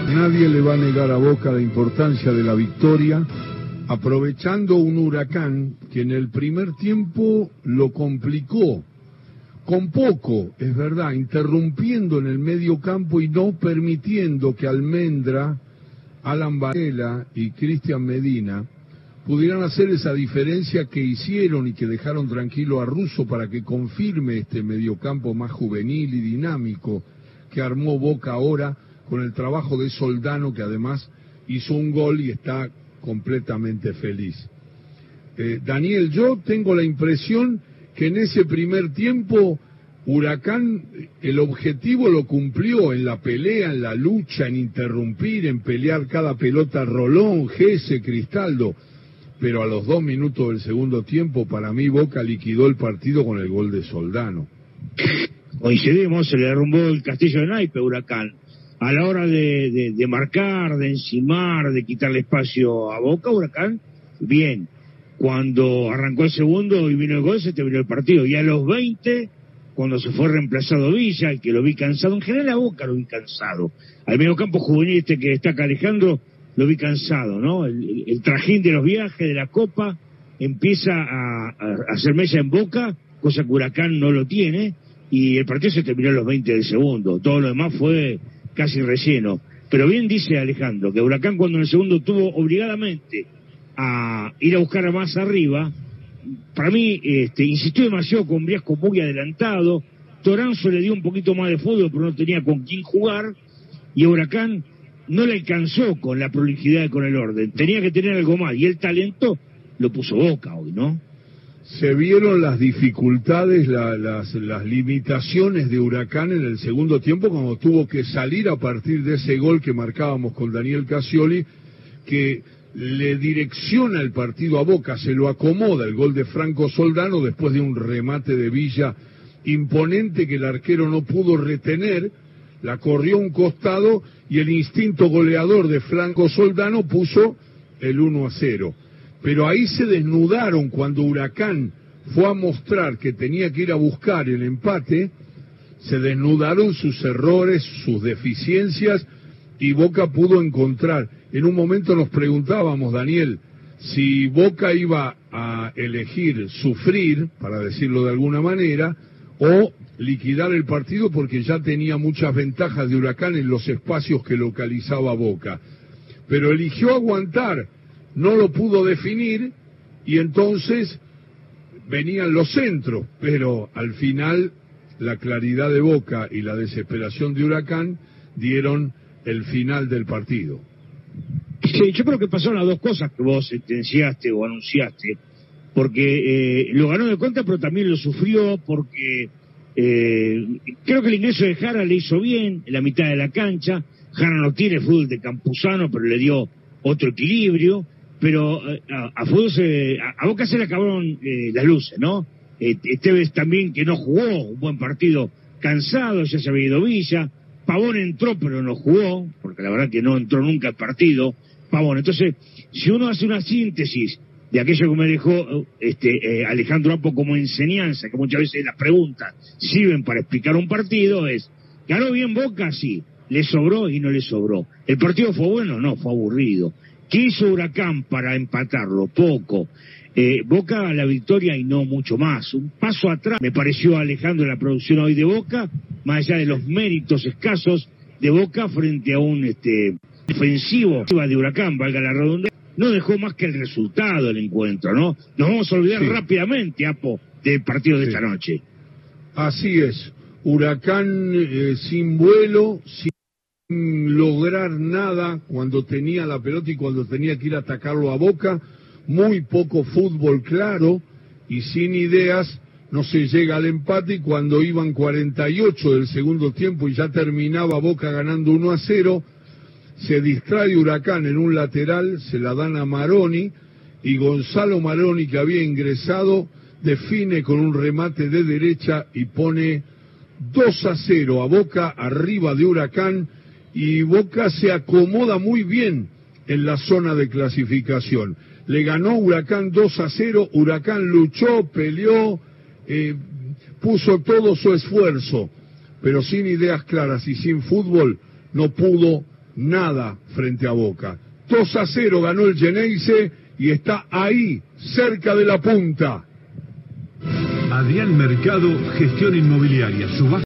Nadie le va a negar a Boca la importancia de la victoria, aprovechando un Huracán que en el primer tiempo lo complicó, con poco, es verdad, interrumpiendo en el medio campo y no permitiendo que Almendra, Alan Varela y Cristian Medina pudieran hacer esa diferencia que hicieron y que dejaron tranquilo a Russo para que confirme este mediocampo más juvenil y dinámico que armó Boca ahora con el trabajo de Soldano, que además hizo un gol y está completamente feliz. Daniel, yo tengo la impresión que en ese primer tiempo Huracán el objetivo lo cumplió en la pelea, en la lucha, en interrumpir, en pelear cada pelota Rolón, Gese, Cristaldo, pero a los 2 minutos del segundo tiempo para mí Boca liquidó el partido con el gol de Soldano. Coincidimos, se le derrumbó el castillo de naipe a Huracán. A la hora de marcar, de encimar, de quitarle espacio a Boca, Huracán, bien. Cuando arrancó el segundo y vino el gol, se terminó el partido. Y a los 20, cuando se fue reemplazado Villa, el que lo vi cansado, en general a Boca lo vi cansado. Al mediocampo juvenil que destaca Alejandro, lo vi cansado, ¿no? El trajín de los viajes, de la Copa, empieza a hacer mella en Boca, cosa que Huracán no lo tiene, y el partido se terminó a los 20 del segundo. Todo lo demás fue casi relleno. Pero bien dice Alejandro, que Huracán cuando en el segundo tuvo obligadamente a ir a buscar más arriba, para mí insistió demasiado con Briasco muy adelantado, Toranzo le dio un poquito más de fútbol pero no tenía con quién jugar, y a Huracán no le alcanzó con la prolijidad y con el orden, tenía que tener algo más, y el talento lo puso Boca hoy, ¿no? Se vieron las dificultades, las limitaciones de Huracán en el segundo tiempo, cuando tuvo que salir a partir de ese gol que marcábamos con Daniel Casioli, que le direcciona el partido a Boca, se lo acomoda el gol de Franco Soldano después de un remate de Villa imponente que el arquero no pudo retener, la corrió a un costado y el instinto goleador de Franco Soldano puso el 1-0. Pero ahí se desnudaron cuando Huracán fue a mostrar que tenía que ir a buscar el empate, se desnudaron sus errores, sus deficiencias, y Boca pudo encontrar. En un momento nos preguntábamos, Daniel, si Boca iba a elegir sufrir, para decirlo de alguna manera, o liquidar el partido porque ya tenía muchas ventajas de Huracán en los espacios que localizaba Boca. Pero eligió aguantar, no lo pudo definir, y entonces venían los centros, pero al final la claridad de Boca y la desesperación de Huracán dieron el final del partido. Sí, yo creo que pasaron las dos cosas que vos sentenciaste o anunciaste, porque lo ganó de cuenta, pero también lo sufrió, porque creo que el ingreso de Jara le hizo bien en la mitad de la cancha. Jara no tiene fútbol de Campuzano, pero le dio otro equilibrio, pero a Boca se le acabaron las luces, ¿no? Esteves también, que no jugó un buen partido, cansado, ya se había ido Villa. Pavón entró pero no jugó, porque la verdad que no entró nunca al partido Pavón. Entonces, si uno hace una síntesis de aquello que me dejó Alejandro Apo como enseñanza, que muchas veces las preguntas sirven para explicar un partido, es: ¿ganó bien Boca? Sí. ¿Le sobró? Y no le sobró. ¿El partido fue bueno? No, fue aburrido. ¿Qué hizo Huracán para empatarlo? Poco. Boca la victoria y no mucho más. Un paso atrás me pareció Alejandro en la producción hoy de Boca, más allá de los méritos escasos de Boca frente a un defensivo de Huracán, valga la redundancia, no dejó más que el resultado del encuentro, ¿no? Nos vamos a olvidar rápidamente, Apo, del partido de esta noche. Así es. Huracán sin vuelo, sin lograr nada cuando tenía la pelota y cuando tenía que ir a atacarlo a Boca, muy poco fútbol claro y sin ideas. No se llega al empate, y cuando iban 48 del segundo tiempo y ya terminaba Boca ganando 1-0, se distrae Huracán en un lateral, se la dan a Maroni, y Gonzalo Maroni, que había ingresado, define con un remate de derecha y pone 2-0 a Boca arriba de Huracán, y Boca se acomoda muy bien en la zona de clasificación. Le ganó Huracán 2-0, Huracán luchó, peleó, puso todo su esfuerzo, pero sin ideas claras y sin fútbol no pudo nada frente a Boca. 2-0 ganó el Geneise y está ahí, cerca de la punta. Adrián Mercado, Gestión Inmobiliaria.